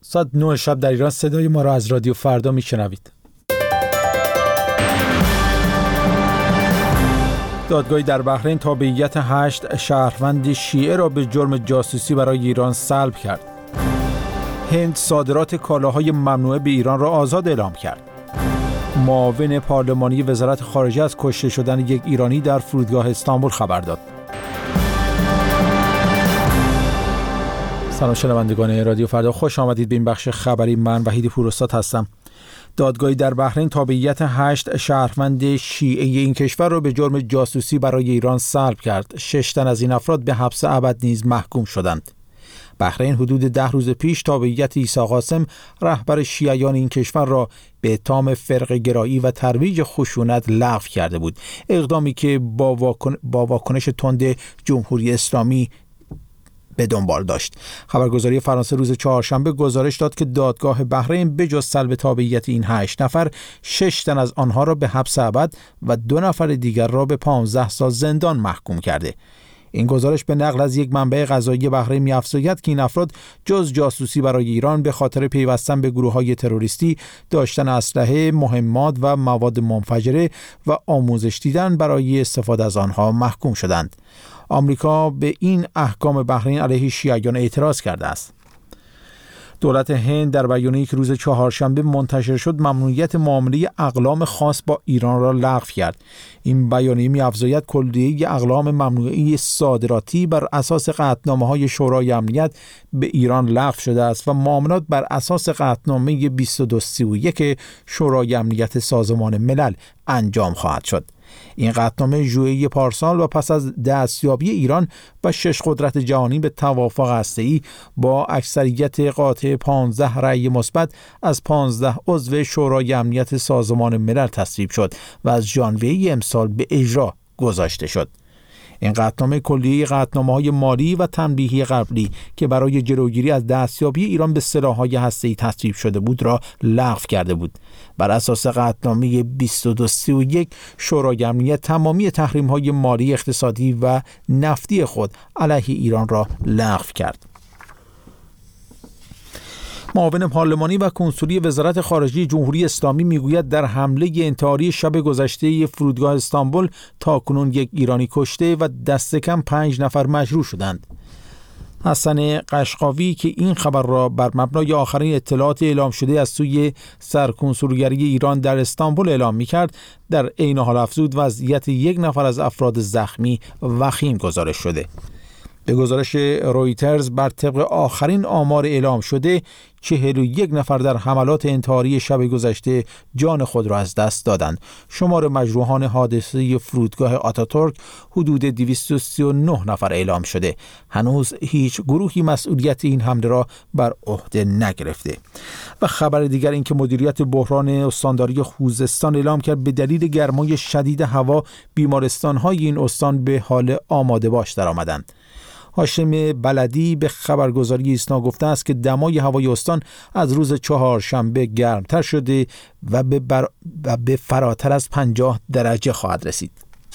ساعت 9 شب در ایران صدای ما را از رادیو فردا میشنوید. دادگاهی در بحرین تابعیت 8 شهروند شیعه را به جرم جاسوسی برای ایران سلب کرد. هند صادرات کالاهای ممنوعه به ایران را آزاد اعلام کرد. معاون پارلمانی وزارت خارجه از کشته شدن یک ایرانی در فرودگاه استانبول خبر داد. سلام شنوندگان رادیو فردا، خوش آمدید به این بخش خبری. من وحید پوراستاد هستم. دادگاهی در بحرین تابعیت 8 شهروند شیعه این کشور را به جرم جاسوسی برای ایران سلب کرد. 6 تن از این افراد به حبس ابد نیز محکوم شدند. بحرین حدود 10 روز پیش تابعیت عیسی قاسم رهبر شیعیان این کشور را به اتهام فرقه گرایی و ترویج خشونت لغو کرده بود. اقدامی که با واکنش تند جمهوری اسلامی به دنبال داشت. خبرگزاری فرانسه روز چهارشنبه گزارش داد که دادگاه بحرین به جز سلب تابعیت این 8 نفر، 6 تن از آنها را به حبس ابد و 2 نفر دیگر را به 15 سال زندان محکوم کرده. این گزارش به نقل از یک منبع قضایی بحرین می‌افزاید که این افراد جز جاسوسی برای ایران به خاطر پیوستن به گروه‌های تروریستی، داشتن اسلحه، مهمات و مواد منفجره و آموزش دیدن برای استفاده از آنها محکوم شدند. آمریکا به این احکام بحرین علیه شیعیان اعتراض کرده است. دولت هند در بیانیه‌ای که روز چهارشنبه منتشر شد ممنوعیت معامله اقلام خاص با ایران را لغو کرد. این بیانیه می‌افزاید کلیه اقلام ممنوعه صادراتی بر اساس قطعنامه‌های شورای امنیت به ایران لغو شده است و معاملات بر اساس قطعنامه 2231 شورای امنیت سازمان ملل انجام خواهد شد. این قطعنامه ژوئیه پارسال و پس از دستیابی ایران و 6 قدرت جهانی به توافق هسته‌ای با اکثریت قاطع 15 رأی مثبت از 15 عضو شورای امنیت سازمان ملل تصویب شد و از ژانویه امسال به اجرا گذاشته شد. این قطعنامه کلیه قطعنامه‌های مالی و تنبیهی قبلی که برای جلوگیری از دستیابی ایران به سلاح‌های هسته‌ای تصویب شده بود را لغو کرده بود. بر اساس قطعنامه 2231 شورای امنیت تمامی تحریم‌های مالی، اقتصادی و نفتی خود علیه ایران را لغو کرد. معاون پارلمانی و کنسولی وزارت خارجه جمهوری اسلامی میگوید در حمله انتحاری شب گذشته فرودگاه استانبول تاکنون یک ایرانی کشته و دست کم 5 نفر مجروح شدند. حسن قشقاوی که این خبر را بر مبنای آخرین اطلاعات اعلام شده از سوی سرکنسولگری ایران در استانبول اعلام می‌کرد، در عین حال افزود وضعیت 1 نفر از افراد زخمی وخیم گزارش شده. به گزارش رویترز بر طبق آخرین آمار اعلام شده 41 نفر در حملات انتحاری شب گذشته جان خود را از دست دادند. شمار مجروحان حادثه فرودگاه آتاتورک حدود 239 نفر اعلام شده. هنوز هیچ گروهی مسئولیت این حمله را بر عهده نگرفته. و خبر دیگر این که مدیریت بحران استانداری خوزستان اعلام کرد به دلیل گرمای شدید هوا بیمارستان‌های این استان به حال آماده باش درآمدند. هاشم بلدی به خبرگزاری ایسنا گفته است که دمای هوای استان از روز چهارشنبه گرمتر شده و به فراتر از 50 درجه خواهد رسید.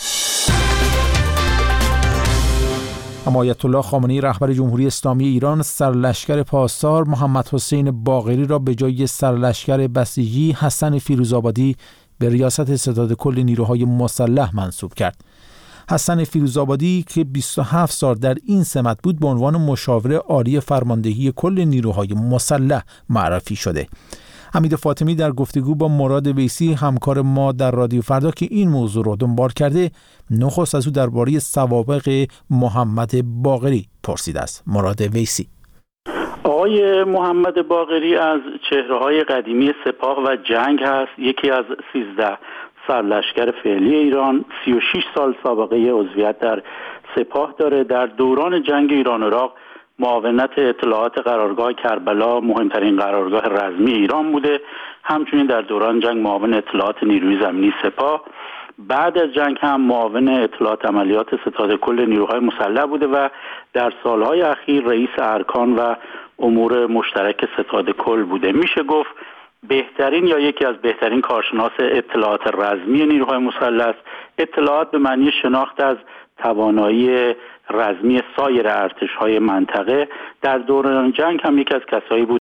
اما آیت الله خامنه‌ای رهبر جمهوری اسلامی ایران سرلشکر پاسدار محمد حسین باقری را به جای سرلشکر بسیجی حسن فیروزآبادی به ریاست ستاد کل نیروهای مسلح منصوب کرد. حسن فیروزآبادی که 27 سال در این سمت بود به عنوان مشاور عالی فرماندهی کل نیروهای مسلح معرفی شده. حمید فاطمی در گفتگو با مراد ویسی همکار ما در رادیو فردا که این موضوع را دنبال کرده، نخست از او درباره سوابق محمد باقری پرسیده است. مراد ویسی: آقای محمد باقری از چهره‌های قدیمی سپاه و جنگ هست. یکی از 13 سرلشکر فعلی ایران، 36 سال سابقه عضویت در سپاه داره. در دوران جنگ ایران و عراق معاونت اطلاعات قرارگاه کربلا مهمترین قرارگاه رزمی ایران بوده. همچنین در دوران جنگ معاون اطلاعات نیروی زمینی سپاه. بعد از جنگ هم معاون اطلاعات عملیات ستاد کل نیروهای مسلح بوده و در سالهای اخیر رئیس ارکان و امور مشترک ستاد کل بوده. میشه گفت بهترین یا یکی از بهترین کارشناس اطلاعات رزمی نیروهای مسلح است. اطلاعات به معنی شناخت از توانایی رزمی سایر ارتش‌های منطقه. در دوران جنگ هم یکی از کسایی بود